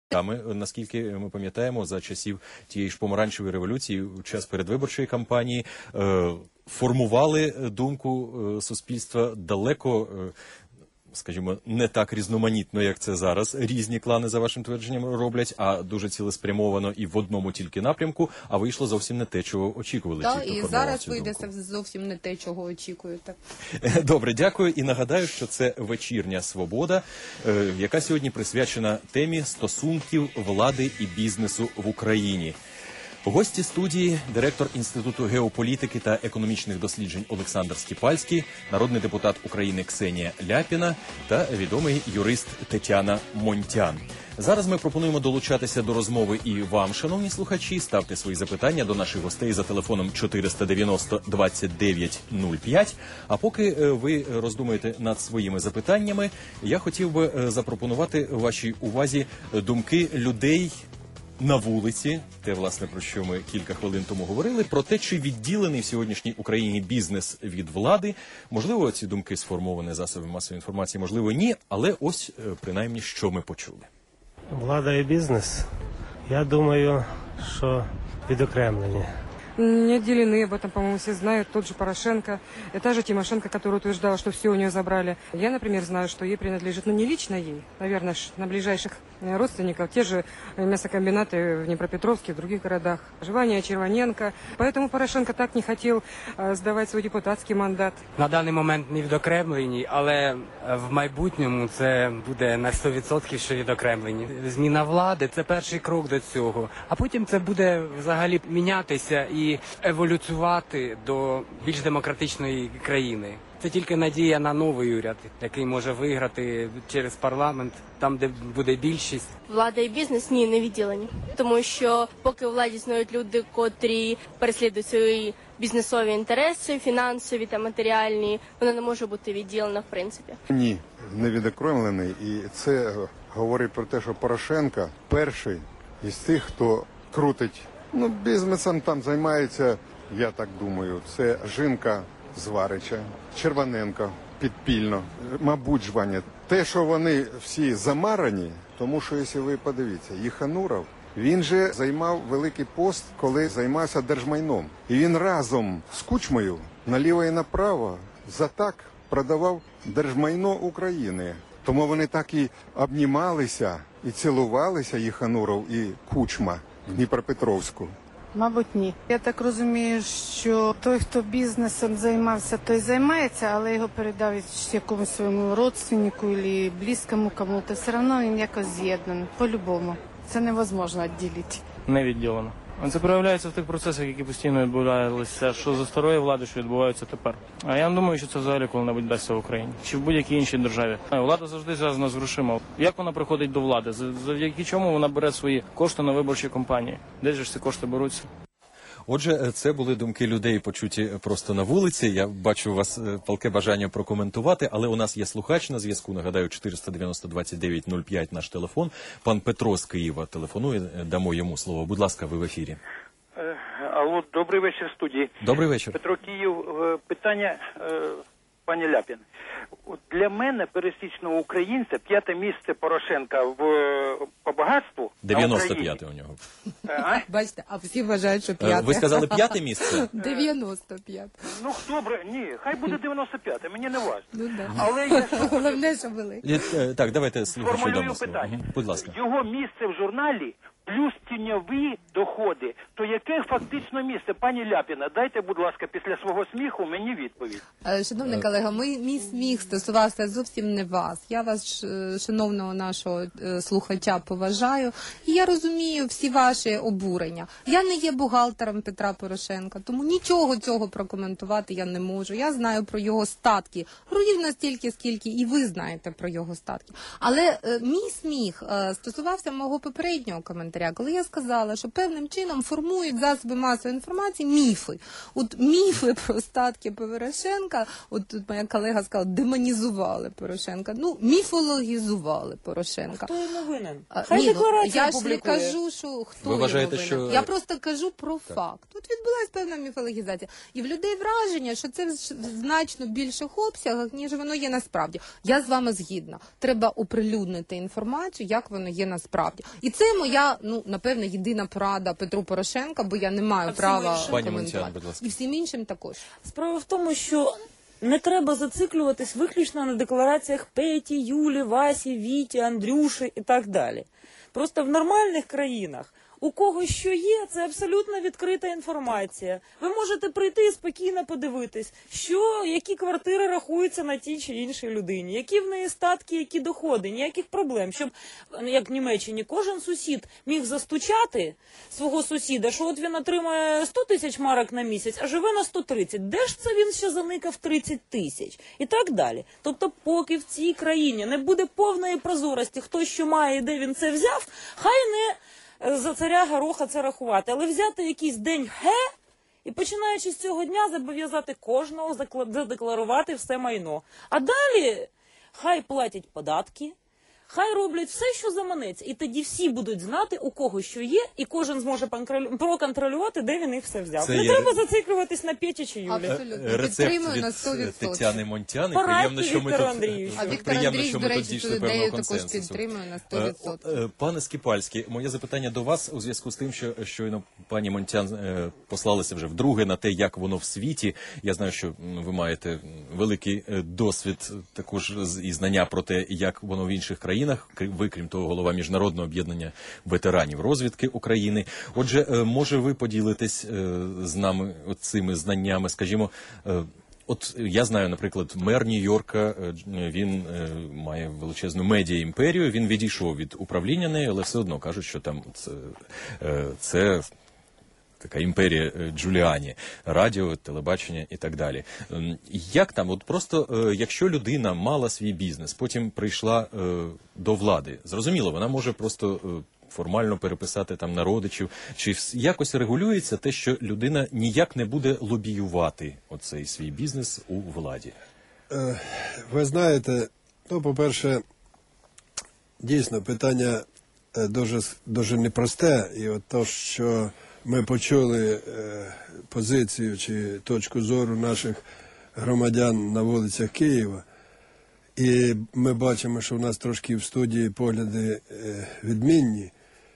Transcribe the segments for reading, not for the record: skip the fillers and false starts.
Наскільки ми пам'ятаємо, за часів тієї ж помаранчевої революції, у час передвиборчої кампанії, формували думку суспільства далеко, скажімо, не так різноманітно, як це зараз різні клани, за вашим твердженням, роблять, а дуже цілеспрямовано і в одному тільки напрямку, а вийшло зовсім не те, чого очікували. Так, і зараз вийде зовсім не те, чого очікуєте. Добре, дякую. І нагадаю, що це «Вечірня Свобода», яка сьогодні присвячена темі стосунків влади і бізнесу в Україні. Гості студії – директор Інституту геополітики та економічних досліджень Олександр Скіпальський, народний депутат України Ксенія Ляпіна та відомий юрист Тетяна Монтян. Зараз ми пропонуємо долучатися до розмови і вам, шановні слухачі. Ставте свої запитання до наших гостей за телефоном 490 29 05. А поки ви роздумуєте над своїми запитаннями, я хотів би запропонувати вашій увазі думки людей на вулиці, те, власне, про що ми кілька хвилин тому говорили, про те, чи відділений в сьогоднішній Україні бізнес від влади. Можливо, ці думки сформовані засобами масової інформації, можливо, ні, але ось, принаймні, що ми почули. Влада і бізнес, я думаю, що відокремлені. Не отделены, об этом, по-моему, все знают. Тот же Порошенко, и та же Тимошенко, которая утверждала, что все у нее забрали. Я, например, знаю, что ей принадлежит, не лично ей, наверное, на ближайших родственников, те же мясокомбинаты в Днепропетровске, в других городах. Жвания, Червоненко. Поэтому Порошенко так не хотел сдавать свой депутатский мандат. На даний момент не відокремлені, але в майбутньому це буде на 100% що відокремлені. Зміна влади – це перший крок до цього. А потім це буде взагалі мінятися і еволюціювати до більш демократичної країни. Це тільки надія на новий уряд, який може виграти через парламент, там, де буде більшість. Влада і бізнес не відділені. Тому що поки у владі існують люди, котрі переслідують свої бізнесові інтереси, фінансові та матеріальні, вона не може бути відділена в принципі. Ні, не відокремлений. І це говорить про те, що Порошенко перший із тих, хто крутить. Бізнесом там займається, я так думаю, це жінка Зварича, Червоненко підпільно, мабуть, Жваня. Те, що вони всі замарані, тому що, якщо ви подивіться, Єхануров, він же займав великий пост, коли займався держмайном. І він разом з Кучмою наліво і направо за так продавав держмайно України. Тому вони так і обнімалися, і цілувалися, Єхануров і Кучма, в Дніпропетровську. Мабуть, ні. Я так розумію, що той, хто бізнесом займався, той займається, але його передав якомусь своєму родственнику або близькому кому-то. Все одно він якось з'єднаний, по-любому. Це невозможно відділити. Не відділено. Це проявляється в тих процесах, які постійно відбувалися, що за старої влади, що відбуваються тепер. А я не думаю, що це взагалі коли-небудь дасться в Україні. Чи в будь-якій іншій державі. Влада завжди зв'язана з грошима. Як вона приходить до влади? Завдяки чому вона бере свої кошти на виборчі кампанії? Де ж ці кошти беруться? Отже, це були думки людей, почуті просто на вулиці. Я бачу у вас палке бажання прокоментувати, але у нас є слухач на зв'язку. Нагадаю, 490 29 05 наш телефон. Пан Петро з Києва телефонує, дамо йому слово. Будь ласка, ви в ефірі. Алло, добрий вечір, студії. Добрий вечір. Петро, Київ. Питання, пані Ляпін. Для мене, пересічного українця, 5-те місце Порошенка по багатству. 95-те у нього. Бачите, а всі вважають, що 5-те. Ви сказали 5-те місце? 95-те. Добре, ні, хай буде 95-те, мені не важливо. Да. Але Головне, що були. Так, давайте слухачу дамо слово. Питання. Будь ласка. Його місце в журналі плюс тіньові доходи. То яке фактично місце? Пані Ляпіна, дайте, будь ласка, після свого сміху мені відповідь. Шановний колега, мій сміх стосувався зовсім не вас. Я вас, шановного нашого слухача, поважаю. І я розумію всі ваші обурення. Я не є бухгалтером Петра Порошенка, тому нічого цього прокоментувати я не можу. Я знаю про його статки рівно стільки, скільки і ви знаєте про його статки. Але мій сміх стосувався мого попереднього коментаря. коментаря, коли я сказала, що певним чином формують засоби масової інформації міфи. От міфи про статки Порошенка, от тут моя колега сказала, демонізували Порошенка. Ну, міфологізували Порошенка. Хто йому винен? Ні, Хай декларацію я ж не опублікує. кажу, що хто Ви вважаєте, його винен. що- Я просто кажу про факт. Тут відбулася певна міфологізація. І в людей враження, що це в значно більших обсягах, ніж воно є насправді. Я з вами згідна. Треба оприлюднити інформацію, як воно є насправді. І це моя, ну, напевно, єдина порада Петру Порошенка, бо я не маю А всім права іншим? Пані коментувати. Монтян, будь ласка. І всім іншим також. Справа в тому, що не треба зациклюватись виключно на деклараціях Петі, Юлі, Васі, Віті, Андрюші і так далі. Просто в нормальних країнах у кого що є, це абсолютно відкрита інформація. Ви можете прийти і спокійно подивитись, які квартири рахуються на тій чи іншій людині, які в неї статки, які доходи, ніяких проблем. Щоб, як в Німеччині, кожен сусід міг застучати свого сусіда, що от він отримує 100 тисяч марок на місяць, а живе на 130. Де ж це він ще заникав 30 тисяч? І так далі. Тобто, поки в цій країні не буде повної прозорості, хто що має і де він це взяв, хай не за царя Гороха це рахувати, але взяти якийсь день і починаючи з цього дня зобов'язати кожного задекларувати все майно. А далі хай платять податки, хай роблять все, що заманеться. І тоді всі будуть знати, у кого що є, і кожен зможе проконтролювати, де він їх все взяв. Це Не є- треба зациклюватись на Петі чи Юлі. Абсолютно. Рецепт Підтримую на від 100%. Тетяни Монтяни. Порадьте Приємно, що ми Віктору тут... Андрійовичу. А Віктор Приємно, Андрійович, що до ми тут речі, дійшли цю певного ідею також консенсусу. підтримує на 100%. Пане Скіпальський, моє запитання до вас у зв'язку з тим, що щойно пані Монтян послалася вже вдруге на те, як воно в світі. Я знаю, що ви маєте великий досвід також і знання про те, як воно в інших країнах. Ви, крім того, голова Міжнародного об'єднання ветеранів розвідки України. Отже, може ви поділитесь з нами цими знаннями, скажімо, от я знаю, наприклад, мер Нью-Йорка, він має величезну медіа-імперію, він відійшов від управління нею, але все одно кажуть, що там це така імперія Джуліані, радіо, телебачення і так далі. Як там, от просто, якщо людина мала свій бізнес, потім прийшла до влади, зрозуміло, вона може просто формально переписати там на родичів, чи якось регулюється те, що людина ніяк не буде лобіювати оцей свій бізнес у владі? Ви знаєте, ну, по-перше, дійсно, питання дуже непросте. І от то, що ми почули позицію чи точку зору наших громадян на вулицях Києва, і ми бачимо, що в нас трошки в студії погляди відмінні.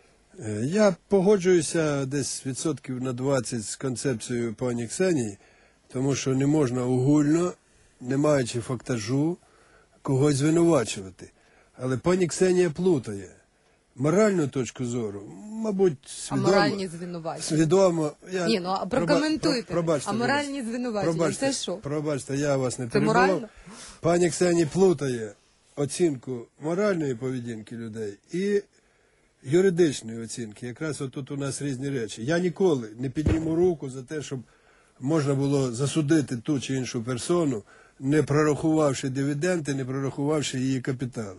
Я погоджуюся десь відсотків на 20 з концепцією пані Ксенії, тому що не можна огульно, не маючи фактажу, когось звинувачувати. Але пані Ксенія плутає моральну точку зору, мабуть, свідомо. А моральні звинувачення? Свідомо. Ні, ну а прокоментуйте. Пробачте, А моральні звинувачення, це що? Пробачте, я вас не Це перебував. морально? Пані Ксенія плутає оцінку моральної поведінки людей і юридичної оцінки. Якраз отут у нас різні речі. Я ніколи не підніму руку за те, щоб можна було засудити ту чи іншу персону, не прорахувавши дивіденди, не прорахувавши її капітали.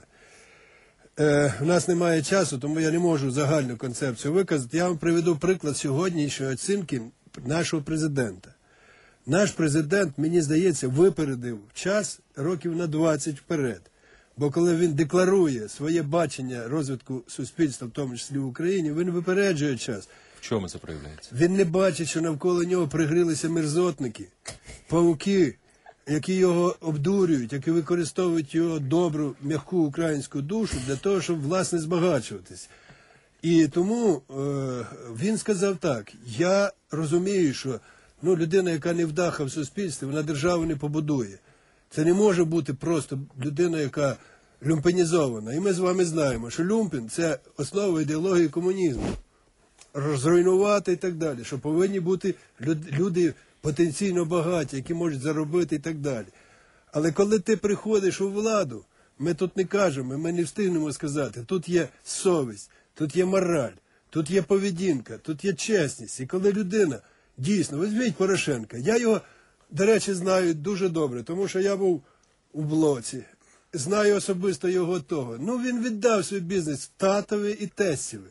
У нас немає часу, тому я не можу загальну концепцію виказати. Я вам приведу приклад сьогоднішньої оцінки нашого президента. Наш президент, мені здається, випередив час років на 20 вперед. Бо коли він декларує своє бачення розвитку суспільства, в тому числі в Україні, він випереджує час. В чому це проявляється? Він не бачить, що навколо нього пригрілися мерзотники, павуки, які його обдурюють, які використовують його добру, м'яку українську душу для того, щоб, власне, збагачуватись. І тому він сказав так: я розумію, що людина, яка не вдаха в суспільстві, вона державу не побудує. Це не може бути просто людина, яка люмпенізована. І ми з вами знаємо, що люмпен – це основа ідеології комунізму. Розруйнувати і так далі. Що повинні бути люди потенційно багаті, які можуть заробити і так далі. Але коли ти приходиш у владу, ми тут не кажемо, ми не встигнемо сказати, тут є совість, тут є мораль, тут є поведінка, тут є чесність. І коли людина, дійсно, візьміть Порошенка, я його, до речі, знаю дуже добре, тому що я був у блоці, знаю особисто його того. Він віддав свій бізнес татові і тестіві.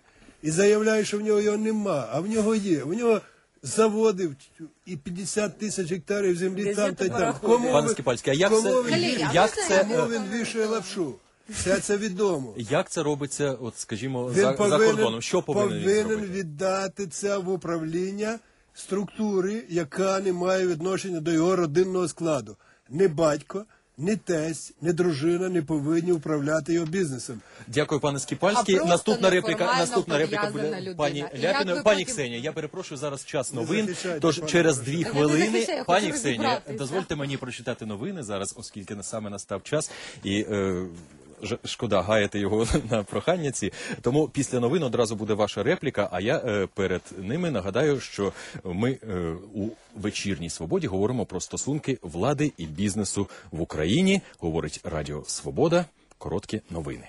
і заявляє, що в нього його нема, а в нього є. В нього заводи і 50 тисяч гектарів землі там та й там. Пане Скипальський, а Кому він вішає лапшу? Все це відомо. Як це робиться, от, скажімо, за кордоном? Що повинен він зробити? Віддати це в управління структури, яка не має відношення до його родинного складу. Не батько, не тесть, не дружина не повинні управляти його бізнесом. Дякую, пане Скипальський. Наступна репліка буде людина. пані Ляпіної. Пані Ксенія, я перепрошую, зараз час новин, тож через 2 хвилини, пані Ксенія, дозвольте мені прочитати новини зараз, оскільки саме настав час, і шкода гаяти його на прохання ці. Тому після новин одразу буде ваша репліка, а я перед ними нагадаю, що ми у вечірній свободі говоримо про стосунки влади і бізнесу в Україні. Говорить Радіо Свобода. Короткі новини.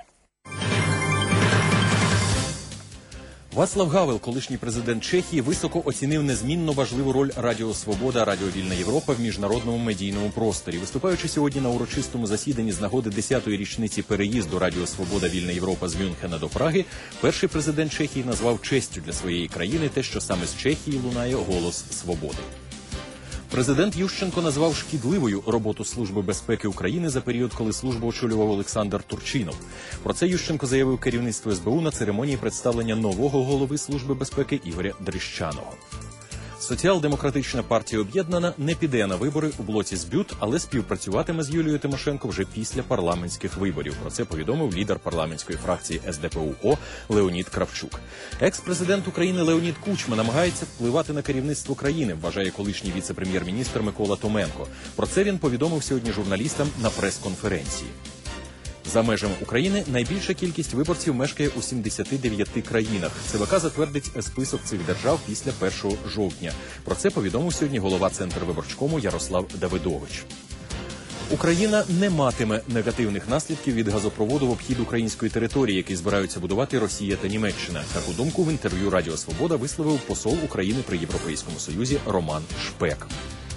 Вацлав Гавел, колишній президент Чехії, високо оцінив незмінно важливу роль Радіо Свобода, Радіо Вільна Європа в міжнародному медійному просторі. Виступаючи сьогодні на урочистому засіданні з нагоди 10-ї річниці переїзду Радіо Свобода, Вільна Європа з Мюнхена до Праги, перший президент Чехії назвав честю для своєї країни те, що саме з Чехії лунає голос свободи. Президент Ющенко назвав шкідливою роботу Служби безпеки України за період, коли службу очолював Олександр Турчинов. Про це Ющенко заявив керівництву СБУ на церемонії представлення нового голови Служби безпеки Ігоря Дрищаного. Соціал-демократична партія «Об'єднана» не піде на вибори у блоці ЗБЮТ, але співпрацюватиме з Юлією Тимошенко вже після парламентських виборів. Про це повідомив лідер парламентської фракції СДПУ-О Леонід Кравчук. Екс-президент України Леонід Кучма намагається впливати на керівництво країни, вважає колишній віце-прем'єр-міністр Микола Томенко. Про це він повідомив сьогодні журналістам на прес-конференції. За межами України найбільша кількість виборців мешкає у 79 країнах. ЦВК затвердить список цих держав після 1 жовтня. Про це повідомив сьогодні голова Центрвиборчкому Ярослав Давидович. Україна не матиме негативних наслідків від газопроводу в обхід української території, який збираються будувати Росія та Німеччина. Таку думку в інтерв'ю Радіо Свобода висловив посол України при Європейському Союзі Роман Шпек.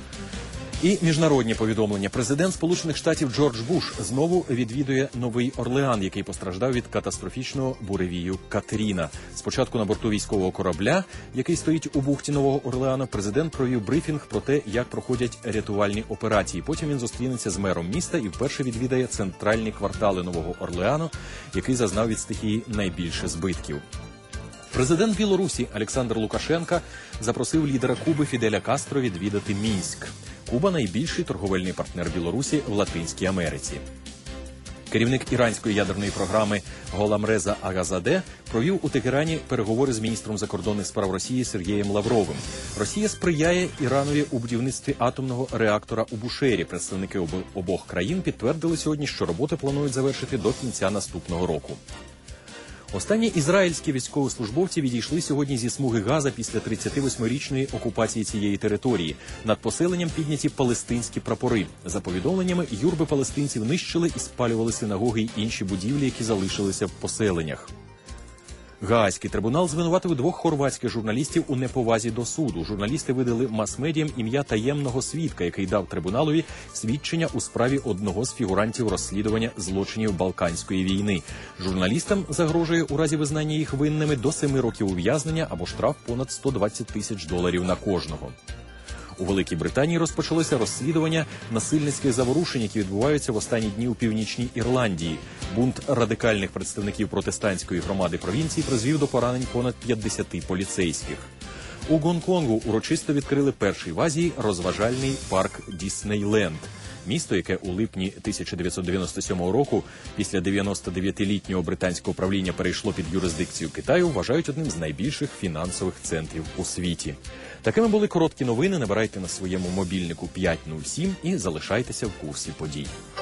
І міжнародні повідомлення. Президент Сполучених Штатів Джордж Буш знову відвідує Новий Орлеан, який постраждав від катастрофічного буревію Катріна. Спочатку на борту військового корабля, який стоїть у бухті Нового Орлеана, президент провів брифінг про те, як проходять рятувальні операції. Потім він зустрінеться з мером міста і вперше відвідає центральні квартали Нового Орлеану, який зазнав від стихії найбільше збитків. Президент Білорусі Олександр Лукашенко запросив лідера Куби Фіделя Кастро відвідати Мінськ. Куба – найбільший торговельний партнер Білорусі в Латинській Америці. Керівник іранської ядерної програми Голамреза Агазаде провів у Тегерані переговори з міністром закордонних справ Росії Сергієм Лавровим. Росія сприяє Іранові у будівництві атомного реактора у Бушері. Представники обох країн підтвердили сьогодні, що роботи планують завершити до кінця наступного року. Останні ізраїльські військовослужбовці відійшли сьогодні зі смуги Газа після 38-річної окупації цієї території. Над поселенням підняті палестинські прапори. За повідомленнями, юрби палестинців нищили і спалювали синагоги й інші будівлі, які залишилися в поселеннях. Гаазький трибунал звинуватив 2 хорватських журналістів у неповазі до суду. Журналісти видали мас-медіям ім'я таємного свідка, який дав трибуналові свідчення у справі одного з фігурантів розслідування злочинів Балканської війни. Журналістам загрожує у разі визнання їх винними до 7 років ув'язнення або штраф понад $120 тисяч на кожного. У Великій Британії розпочалося розслідування насильницьких заворушень, які відбуваються в останні дні у Північній Ірландії. Бунт радикальних представників протестантської громади провінції призвів до поранень понад 50 поліцейських. У Гонконгу урочисто відкрили перший в Азії розважальний парк Діснейленд. Місто, яке у липні 1997 року після 99-літнього британського правління перейшло під юрисдикцію Китаю, вважають одним з найбільших фінансових центрів у світі. Такими були короткі новини. Набирайте на своєму мобільнику 507 і залишайтеся в курсі подій.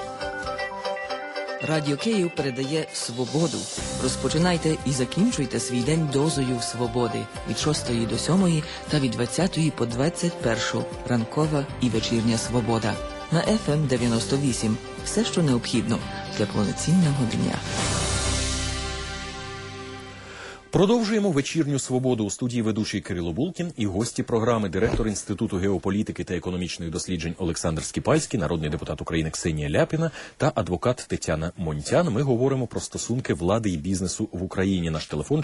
Радіо Київ передає «Свободу». Розпочинайте і закінчуйте свій день дозою свободи від 6 до 7 та від 20 по 21 ранкова і вечірня свобода. На FM 98. Все, що необхідно для повноцінного дня. Продовжуємо вечірню свободу. У студії ведучий Кирило Булкін і гості програми, директор Інституту геополітики та економічних досліджень Олександр Скіпальський, народний депутат України Ксенія Ляпіна та адвокат Тетяна Монтян. Ми говоримо про стосунки влади і бізнесу в Україні. Наш телефон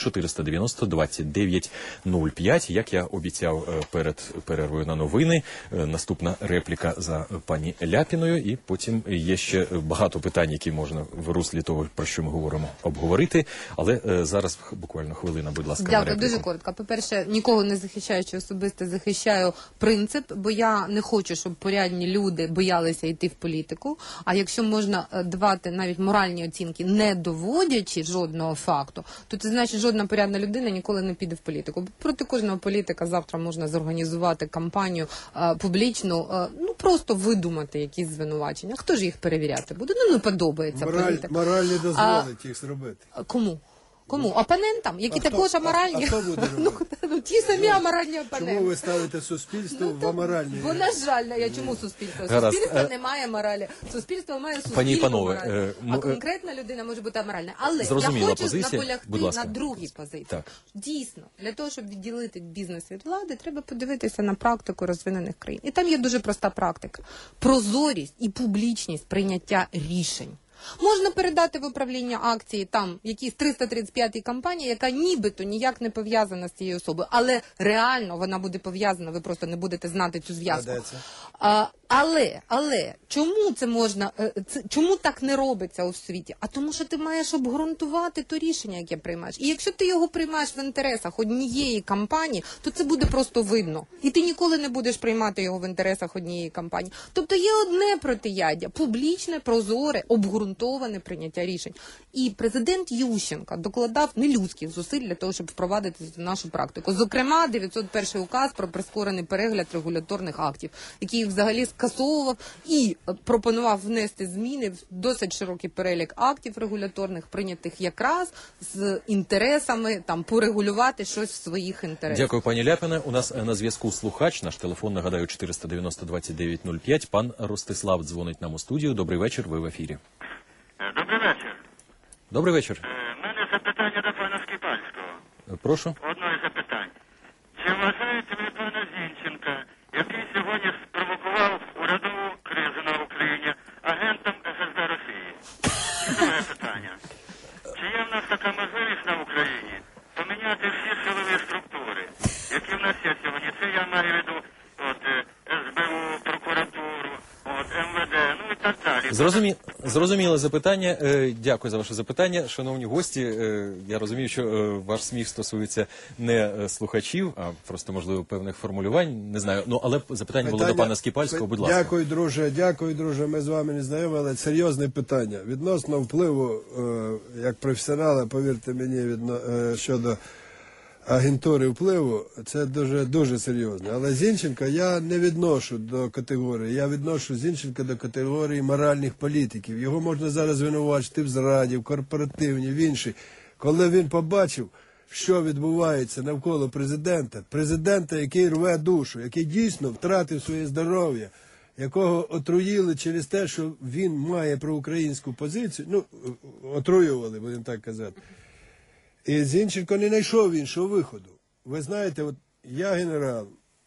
490-29-05. Як я обіцяв перед перервою на новини, наступна репліка за пані Ляпіною. І потім є ще багато питань, які можна в руслі того, про що ми говоримо, обговорити. Але зараз буквально хвилина, будь ласка, Дякую, на репліку. дуже коротко. По-перше, нікого не захищаючи особисто, захищаю принцип, бо я не хочу, щоб порядні люди боялися йти в політику. А якщо можна давати навіть моральні оцінки, не доводячи жодного факту, то це значить, жодна порядна людина ніколи не піде в політику. Проти кожного політика завтра можна зорганізувати кампанію публічну, ну просто видумати якісь звинувачення. Хто ж їх перевіряти буде? Ну, не подобається політика. Мораль не дозволить їх зробити. Кому? Кому? Опонентам, які також аморальні? А хто буде робити? Ну, ті самі аморальні опоненти. Чому ви ставите суспільство в аморальні? Бо, на жаль, я чому суспільство? Гаразд. Суспільство не має моралі. Суспільство має Пані і суспільну панове, мораль. А конкретна людина може бути аморальна. Але зрозуміла я хочу позиція. наполягти Будь ласка. на другій позиції. Так. Дійсно, для того, щоб відділити бізнес від влади, треба подивитися на практику розвинених країн. І там є дуже проста практика. Прозорість і публічність прийняття рішень. Можна передати в управління акції там якійсь 335-й компанії, яка нібито ніяк не пов'язана з цією особою, але реально вона буде пов'язана, ви просто не будете знати цю зв'язку. Але чому це можна, чому так не робиться у світі? А тому, що ти маєш обґрунтувати то рішення, яке приймаєш. І якщо ти його приймаєш в інтересах однієї компанії, то це буде просто видно. І ти ніколи не будеш приймати його в інтересах однієї компанії. Тобто є одне протияддя – публічне, прозоре, обґрунтоване прийняття рішень. І президент Ющенко докладав нелюдських зусиль для того, щоб впровадити цю нашу практику. Зокрема, 901 указ про прискорений перегляд регуляторних актів, який взагалі скасовував і пропонував внести зміни в досить широкий перелік актів регуляторних, прийнятих якраз з інтересами там порегулювати щось в своїх інтересах. Дякую, пані Ляпіна. У нас на зв'язку слухач. Наш телефон, нагадаю, 490-29-05. Пан Ростислав дзвонить нам у студію. Добрий вечір, ви в ефірі. Добрий вечір. Добрий вечір. У мене запитання до пана Скіпальського. Прошу. Одне із запитань. Чи вважаєте ви пана Зінченка, який сьогодні спровокував урядову кризу на Україні, агентом ФСБ Росії? І друге питання. Чи є в нас така можливість на Україні поміняти всі силові структури, які в нас є сьогодні? Це я маю в виду СБУ, прокуратуру, МВД, ну і так далі. Зрозуміле запитання. Дякую за ваше запитання. Шановні гості, я розумію, що ваш сміх стосується не слухачів, а просто, можливо, певних формулювань. Не знаю. Ну, але запитання було до пана Скіпальського, будь ласка. Дякую, друже. Ми з вами не знайомі, але серйозне питання. Відносно впливу, як професіонала, повірте мені, щодо агентури впливу, це дуже серйозно. Але Зінченка я не відношу до категорії. Я відношу Зінченка до категорії моральних політиків. Його можна зараз звинувачити в зраді, в корпоративній, в іншій. Коли він побачив, що відбувається навколо президента, який рве душу, який дійсно втратив своє здоров'я, якого отруїли через те, що він має проукраїнську позицію, ну, отруювали, будемо так казати. І Зінченко не знайшов іншого виходу. Ви знаєте, от я генерал,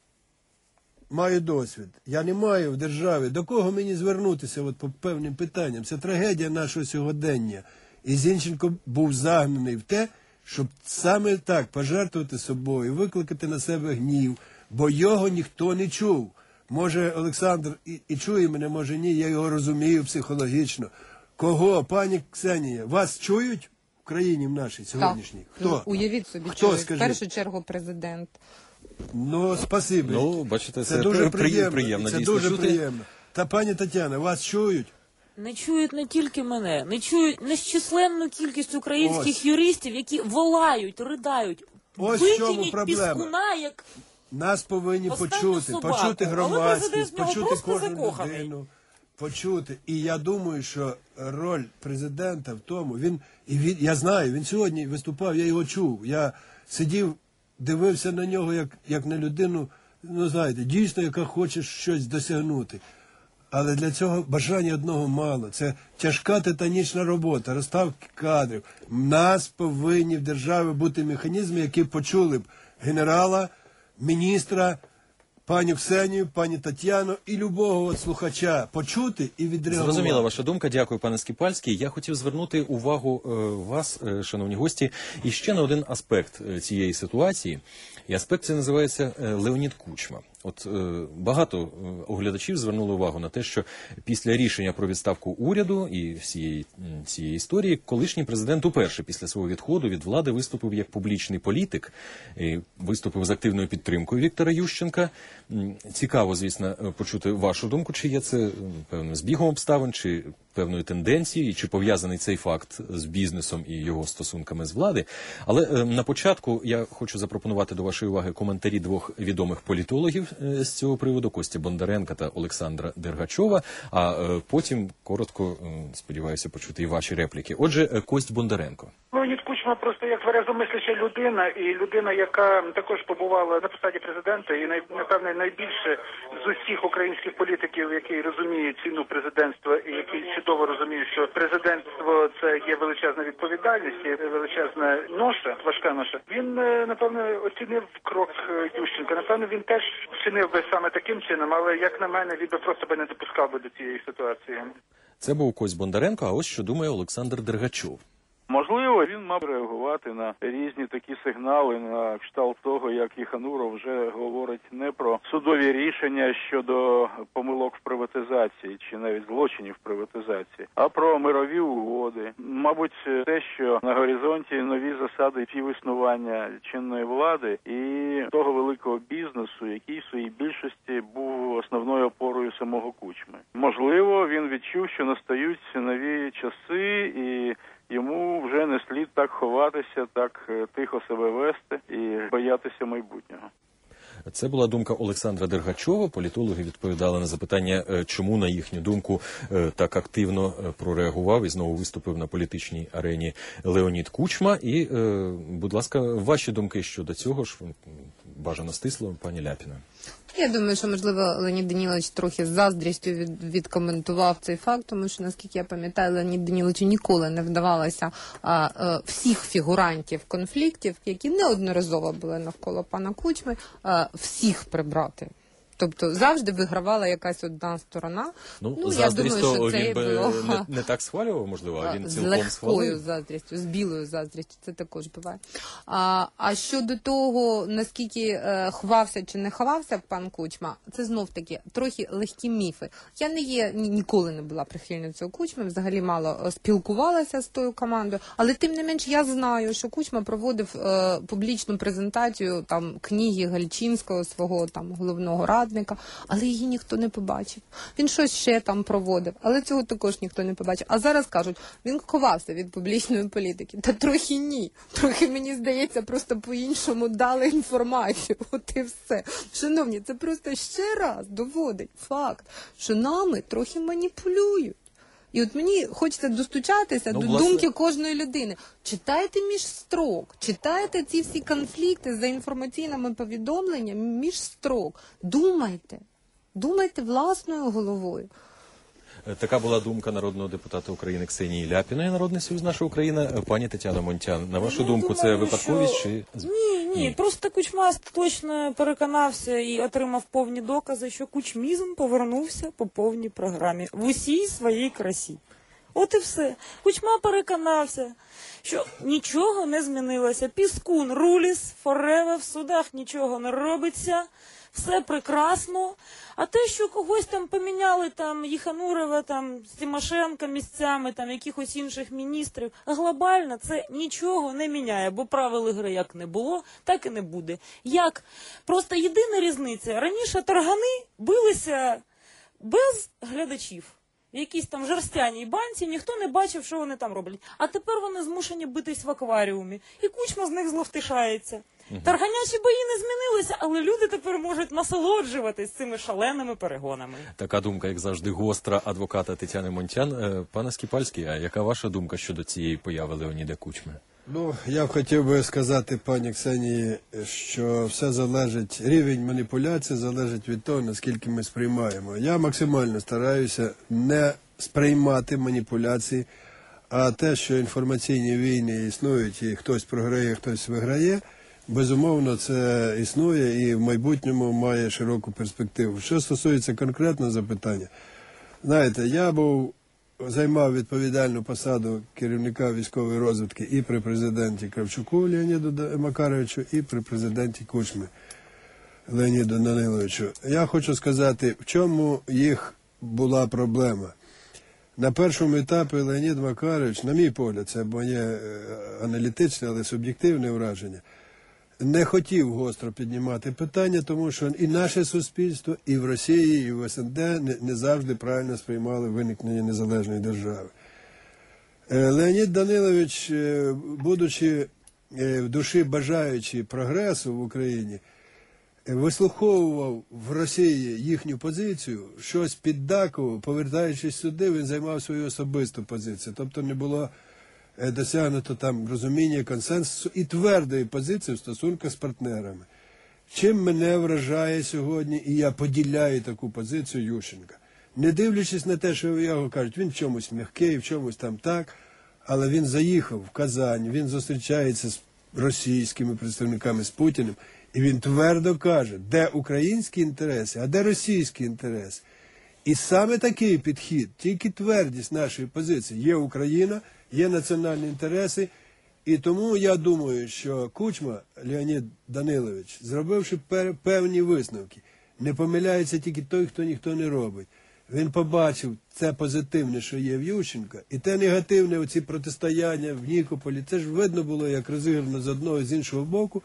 маю досвід. Я не маю в державі, до кого мені звернутися от по певним питанням. Це трагедія нашого сьогодення. І Зінченко був загнаний в те, щоб саме так пожертвувати собою, викликати на себе гнів, бо його ніхто не чув. Може, Олександр і чує мене, може ні, я його розумію психологічно. Кого, пані Ксенія, вас чують? В країні в нашій сьогоднішній. Хто? Уявіть собі, Хто, в першу чергу президент. Ну, спасибі. Ну, бачите, це дуже приємно. Це дійсно дуже чути. приємно. Та, пані Тетяна, вас чують? Не чують не тільки мене, не чують незчисленну кількість українських юристів, які волають, ридають. Ось в чому Витягніть проблема. Піскуна, як Нас повинні останню собаку. почути громадськість, Але президент в нього почути просто кожну закоханий. людину. Почути. І я думаю, що роль президента в тому, я знаю, він сьогодні виступав, я його чув. Я сидів, дивився на нього, як на людину, ну знаєте, дійсно, яка хоче щось досягнути. Але для цього бажання одного мало. Це тяжка титанічна робота, розставки кадрів. У нас повинні в державі бути механізми, які почули б генерала, міністра, пані Ксенію, пані Тетяну і любого слухача почути і відреагувати. Зрозуміла ваша думка. Дякую, пане Скіпальський. Я хотів звернути увагу вас, шановні гості, і ще на один аспект цієї ситуації. І аспект це називається Леонід Кучма. От багато оглядачів звернули увагу на те, що після рішення про відставку уряду і всієї цієї історії колишній президент уперше після свого відходу від влади виступив як публічний політик, і виступив з активною підтримкою Віктора Ющенка. Цікаво, звісно, почути вашу думку, чи є це певним збігом обставин, чи певною тенденцією, чи пов'язаний цей факт з бізнесом і його стосунками з влади. Але на початку я хочу запропонувати до вашої уваги коментарі двох відомих політологів з цього приводу, Костя Бондаренка та Олександра Дергачова, а потім коротко, сподіваюся, почути і ваші репліки. Отже, Кость Бондаренко. Леонід Кучма просто як тверезомисляча людина, і людина, яка також побувала на посаді президента, і напевне найбільше з усіх українських політиків, які розуміють ціну президентства і які чудово розуміють, що президентство це є величезна відповідальність, є величезна ноша, важка ноша. Він напевно оцінив крок Ющенка. Напевно, він теж вчинив би саме таким чином, але як на мене, він би просто не допускав би до цієї ситуації. Це був Кость Бондаренко, а ось що думає Олександр Дергачов. Можливо, він мав реагувати на різні такі сигнали, на кшталт того, як Єхануров вже говорить не про судові рішення щодо помилок в приватизації чи навіть злочинів в приватизації, а про мирові угоди. Мабуть, те, що на горизонті нові засади існування чинної влади і того великого бізнесу, який в своїй більшості був основною опорою самого Кучми. Можливо, він відчув, що настають нові часи і йому вже не слід так ховатися, так тихо себе вести і боятися майбутнього. Це була думка Олександра Дергачова. Політологи відповідали на запитання, чому, на їхню думку, так активно прореагував і знову виступив на політичній арені Леонід Кучма. І, будь ласка, ваші думки щодо цього ж, бажано стисло, пані Ляпіна. Я думаю, що, можливо, Леонід Данілович трохи з заздрістю відкоментував цей факт, тому що, наскільки я пам'ятаю, Леонід Даніловичу ніколи не вдавалося всіх фігурантів конфліктів, які неодноразово були навколо пана Кучми, всіх прибрати. Тобто завжди вигравала якась одна сторона. Я думаю, що це він би не так схвалював, можливо, а він цілком схвалив. З легкою заздрістю, з білою заздрістю, це також буває. А щодо того, наскільки ховався чи не ховався пан Кучма, це знов-таки трохи легкі міфи. Я ніколи не була прихильницею Кучми, взагалі мало спілкувалася з тою командою, але тим не менш я знаю, що Кучма проводив публічну презентацію там книги Гальчинського, свого там головного радника, але її ніхто не побачив. Він щось ще там проводив, але цього також ніхто не побачив. А зараз кажуть, він ховався від публічної політики. Та трохи ні. Трохи, мені здається, просто по-іншому дали інформацію. От і все. Шановні, це просто ще раз доводить факт, що нами трохи маніпулюють. І от мені хочеться достучатися до думки кожної людини. Читайте між строк, читайте ці всі конфлікти за інформаційними повідомленнями між строк. Думайте власною головою. Така була думка народного депутата України Ксенії Ляпіної, Народний Союз «Наша Україна». Пані Тетяно Монтян, на вашу думку, це випадковість чи... Ні, просто Кучма точно переконався і отримав повні докази, що кучмізм повернувся по повній програмі в усій своїй красі. От і все. Кучма переконався, що нічого не змінилося. Піскун, руліс, фореве, в судах нічого не робиться. Все прекрасно. А те, що когось там поміняли, там, Єханурова, там, Тимошенко місцями, там, якихось інших міністрів, глобально це нічого не міняє, бо правил ігри як не було, так і не буде. Як? Просто єдина різниця. Раніше таргани билися без глядачів. В якійсь там жерстяній банці, ніхто не бачив, що вони там роблять. А тепер вони змушені битись в акваріумі. І Кучма з них зловтішається. Тарганячі бої не змінилися, але люди тепер можуть насолоджуватись цими шаленими перегонами. Така думка, як завжди, гостра адвоката Тетяни Монтян. Пане Скіпальський, а яка ваша думка щодо цієї появи Леоніда Кучми? Ну, я б хотів би сказати пані Ксенії, що все залежить, рівень маніпуляції залежить від того, наскільки ми сприймаємо. Я максимально стараюся не сприймати маніпуляції, а те, що інформаційні війни існують і хтось програє, хтось виграє, безумовно, це існує і в майбутньому має широку перспективу. Що стосується конкретного запитання, знаєте, я займав відповідальну посаду керівника військової розвідки і при президенті Кравчуку Леоніду Макаровичу, і при президенті Кучмі Леоніду Даниловичу. Я хочу сказати, в чому їх була проблема. На першому етапі Леонід Макарович, на мій погляд, це моє аналітичне, але суб'єктивне враження, не хотів гостро піднімати питання, тому що і наше суспільство, і в Росії, і в СНД не завжди правильно сприймали виникнення незалежної держави. Леонід Данилович, будучи в душі бажаючи прогресу в Україні, вислуховував в Росії їхню позицію, щось піддакував, повертаючись сюди, він займав свою особисту позицію. Тобто не було досягнуто там розуміння, консенсусу і твердої позиції в стосунках з партнерами. Чим мене вражає сьогодні, і я поділяю таку позицію Ющенка. Не дивлячись на те, що його кажуть, він в чомусь м'який, в чомусь там так, але він заїхав в Казань, він зустрічається з російськими представниками, з Путіним, і він твердо каже, де українські інтереси, а де російські інтереси. І саме такий підхід, тільки твердість нашої позиції, є Україна, є національні інтереси, і тому я думаю, що Кучма Леонід Данилович, зробивши певні висновки, не помиляється тільки той, хто ніхто не робить. Він побачив це позитивне, що є в Ющенка, і те негативне, оці протистояння в Нікополі, це ж видно було, як розіграно з одного і з іншого боку.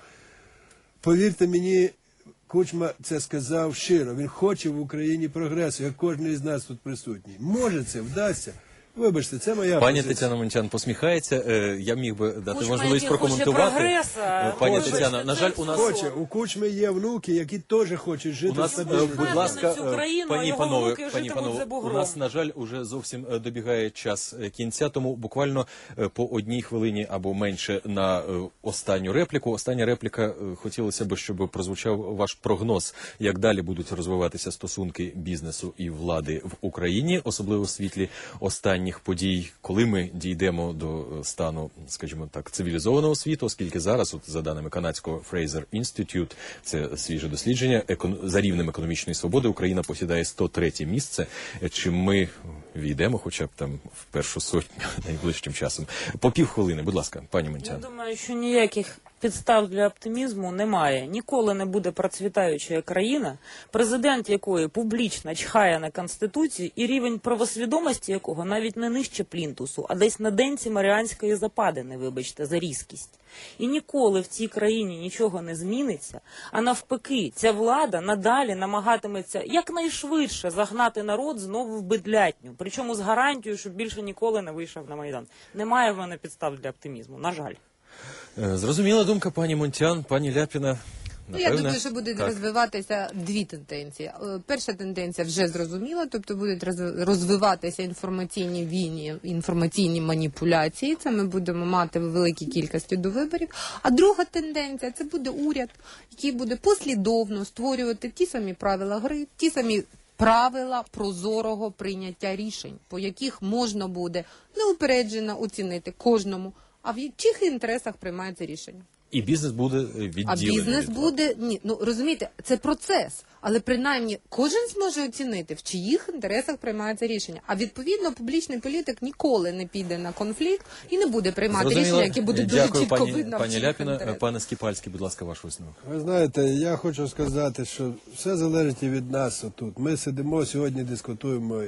Повірте мені, Кучма це сказав щиро, він хоче в Україні прогресу, як кожен із нас тут присутній. Може це вдасться? Вибачте, це моя Пані позиція. Тетяна Монтян посміхається. Я міг би дати Кучма, можливість який хоче прокоментувати. прогреса, Пані вибачте, Тетяна, на жаль, у нас... У Кучми є внуки, які теж хочуть жити У нас, стабільно. будь ласка, всю країну, а пані його панове, внуки пані житимуть панове, за у бугром. нас, на жаль, уже зовсім добігає час кінця, тому буквально по одній хвилині або менше на останню репліку. Остання репліка, хотілося б, щоб прозвучав ваш прогноз, як далі будуть розвиватися стосунки бізнесу і влади в Україні, особливо в світлі останніх подій, коли ми дійдемо до стану, скажімо так, цивілізованого світу, оскільки зараз, от, за даними канадського Fraser Institute, це свіже дослідження, за рівнем економічної свободи Україна посідає 103-е місце. Чи ми війдемо хоча б там в першу сотню найближчим часом? По півхвилини, будь ласка, пані Монтян. Я думаю, що ніяких підстав для оптимізму немає. Ніколи не буде процвітаюча країна, президент якої публічно чхає на Конституцію і рівень правосвідомості якого навіть не нижче плінтусу, а десь на денці Маріанської западини, вибачте, за різкість. І ніколи в цій країні нічого не зміниться, а навпаки, ця влада надалі намагатиметься якнайшвидше загнати народ знову в бедлятню, причому з гарантією, щоб більше ніколи не вийшов на Майдан. Немає в мене підстав для оптимізму, на жаль. Зрозуміла думка пані Монтян, пані Ляпіна. Я думаю, що будуть розвиватися дві тенденції. Перша тенденція вже зрозуміла, тобто будуть розвиватися інформаційні війни, інформаційні маніпуляції. Це ми будемо мати в великій кількості до виборів. А друга тенденція – це буде уряд, який буде послідовно створювати ті самі правила гри, ті самі правила прозорого прийняття рішень, по яких можна буде неупереджено оцінити кожному, а в чих інтересах приймається рішення. І бізнес буде відділений. А бізнес буде, ні, ну розумієте, це процес, але принаймні кожен зможе оцінити, в чиїх інтересах приймається рішення. А відповідно публічний політик ніколи не піде на конфлікт і не буде приймати рішення, які будуть дуже чітко видно в пані чиїх Ляпіна. інтересах. Пане Скіпальський, будь ласка, ваш висновок. Ви знаєте, я хочу сказати, що все залежить і від нас отут. Ми сидимо сьогодні, дискутуємо,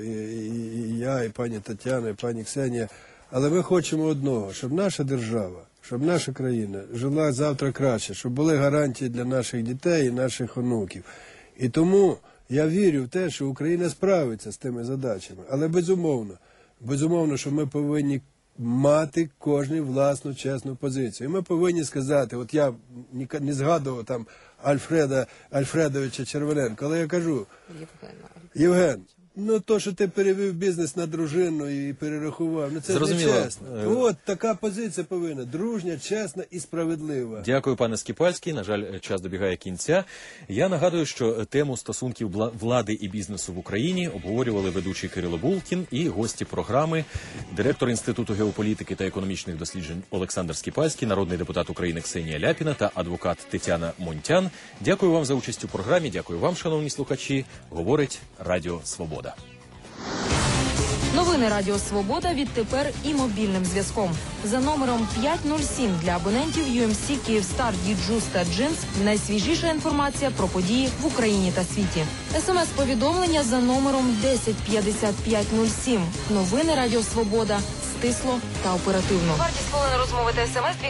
і я, і пані Тетяна, і пані Ксенія, але ми хочемо одного, щоб наша держава, щоб наша країна жила завтра краще, щоб були гарантії для наших дітей і наших онуків. І тому я вірю в те, що Україна справиться з тими задачами. Але безумовно, що ми повинні мати кожний власну чесну позицію. І ми повинні сказати, от я не згадував там Альфредовича Червоненка, але я кажу, Євген, Ну, то, що ти перевів бізнес на дружину і перерахував, ну це Зрозуміло. не чесно. От така позиція повинна. Дружня, чесна і справедлива. Дякую, пане Скіпальський. На жаль, час добігає кінця. Я нагадую, що тему стосунків влади і бізнесу в Україні обговорювали ведучий Кирило Булкін і гості програми, директор Інституту геополітики та економічних досліджень Олександр Скіпальський, народний депутат України Ксенія Ляпіна та адвокат Тетяна Монтян. Дякую вам за участь у програмі. Дякую вам, шановні слухачі. Говорить Радіо Свобода. Новини Радіо Свобода відтепер і мобільним зв'язком. За номером 507 для абонентів UMC Kyivstar, Діджус та Джинс найсвіжіша інформація про події в Україні та світі. СМС-повідомлення за номером 105507. Новини Радіо Свобода. Стисло та оперативно. Вартість хвилини розмови та СМС